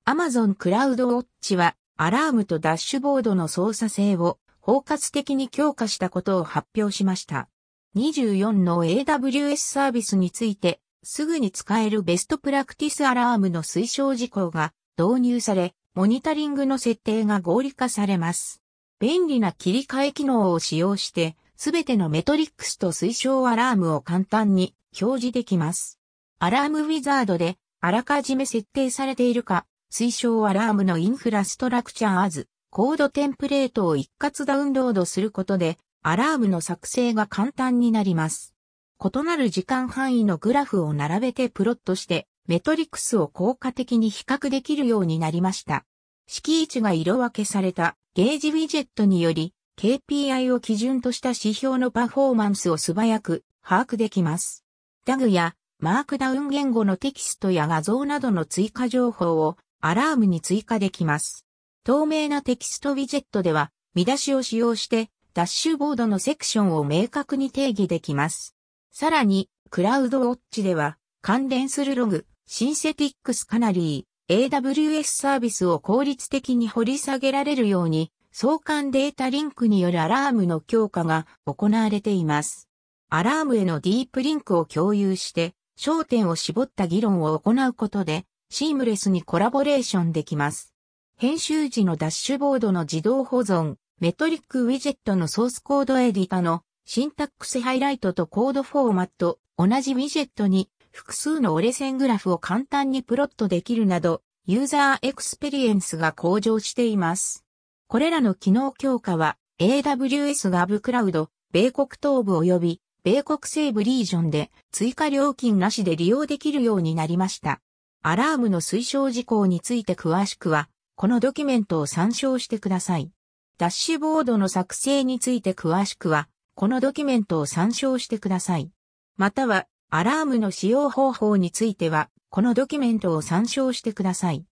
Amazon CloudWatch は、アラームとダッシュボードの操作性を包括的に強化したことを発表しました。24の AWS サービスについて、すぐに使えるベストプラクティスアラームの推奨事項が導入され、モニタリングの設定が合理化されます。便利な切り替え機能を使用して、すべてのメトリックスと推奨アラームを簡単に表示できます。アラームウィザードであらかじめ設定されているか、推奨アラームのインフラストラクチャーズ、コードテンプレートを一括ダウンロードすることで、アラームの作成が簡単になります。異なる時間範囲のグラフを並べてプロットして、メトリックスを効果的に比較できるようになりました。式位置が色分けされたゲージウィジェットにより、KPI を基準とした指標のパフォーマンスを素早く把握できます。DAG やマークダウン言語のテキストや画像などの追加情報をアラームに追加できます。透明なテキストウィジェットでは見出しを使用してダッシュボードのセクションを明確に定義できます。さらに、クラウドウォッチでは関連するログ、シンセティックスカナリー、AWS サービスを効率的に掘り下げられるように相関データリンクによるアラームの強化が行われています。アラームへのディープリンクを共有して焦点を絞った議論を行うことでシームレスにコラボレーションできます。編集時のダッシュボードの自動保存、メトリックウィジェットのソースコードエディタのシンタックスハイライトとコードフォーマット、同じウィジェットに複数の折れ線グラフを簡単にプロットできるなど、ユーザーエクスペリエンスが向上しています。これらの機能強化は AWS ガブクラウド、米国東部及び米国西部リージョンで追加料金なしで利用できるようになりました。アラームの推奨事項について詳しくは、このドキュメントを参照してください。ダッシュボードの作成について詳しくは、このドキュメントを参照してください。または、アラームの使用方法については、このドキュメントを参照してください。